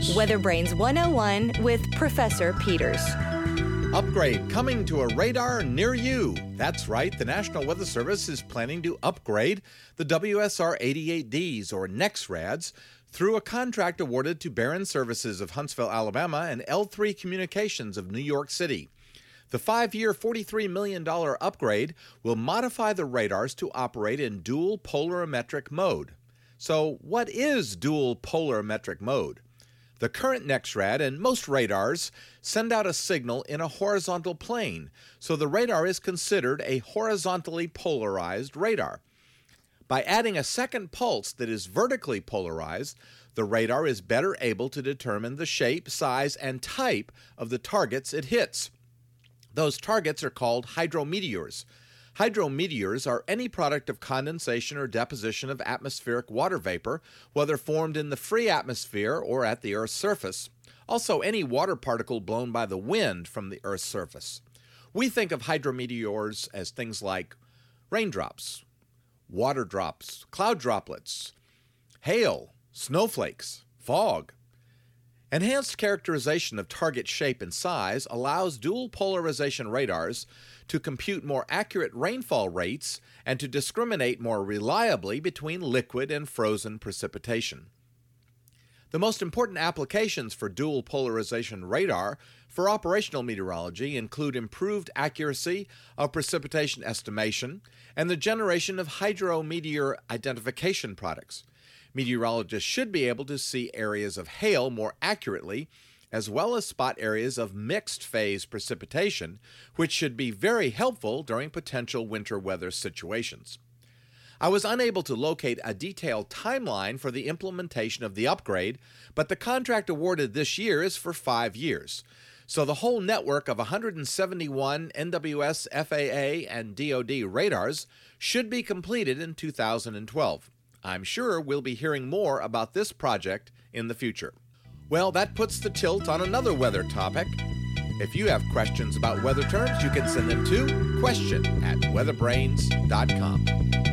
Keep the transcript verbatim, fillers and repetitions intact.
Weather Brains one oh one with Professor Peters. Upgrade coming to a radar near you. That's right, the National Weather Service is planning to upgrade the W S R eighty-eight Ds, or NEXRADs, through a contract awarded to Barron Services of Huntsville, Alabama, and L three Communications of New York City. The five-year, forty-three million dollars upgrade will modify the radars to operate in dual polarimetric mode. So, what is dual polarimetric mode? The current NEXRAD and most radars send out a signal in a horizontal plane, so the radar is considered a horizontally polarized radar. By adding a second pulse that is vertically polarized, the radar is better able to determine the shape, size, and type of the targets it hits. Those targets are called hydrometeors. Hydrometeors are any product of condensation or deposition of atmospheric water vapor, whether formed in the free atmosphere or at the Earth's surface. Also, any water particle blown by the wind from the Earth's surface. We think of hydrometeors as things like raindrops, water drops, cloud droplets, hail, snowflakes, fog. Enhanced characterization of target shape and size allows dual polarization radars to compute more accurate rainfall rates and to discriminate more reliably between liquid and frozen precipitation. The most important applications for dual polarization radar for operational meteorology include improved accuracy of precipitation estimation and the generation of hydrometeor identification products. Meteorologists should be able to see areas of hail more accurately, as well as spot areas of mixed phase precipitation, which should be very helpful during potential winter weather situations. I was unable to locate a detailed timeline for the implementation of the upgrade, but the contract awarded this year is for five years. So the whole network of one hundred seventy-one N W S, F A A, and D O D radars should be completed in two thousand twelve. I'm sure we'll be hearing more about this project in the future. Well, that puts the tilt on another weather topic. If you have questions about weather terms, you can send them to question at weatherbrains dot com.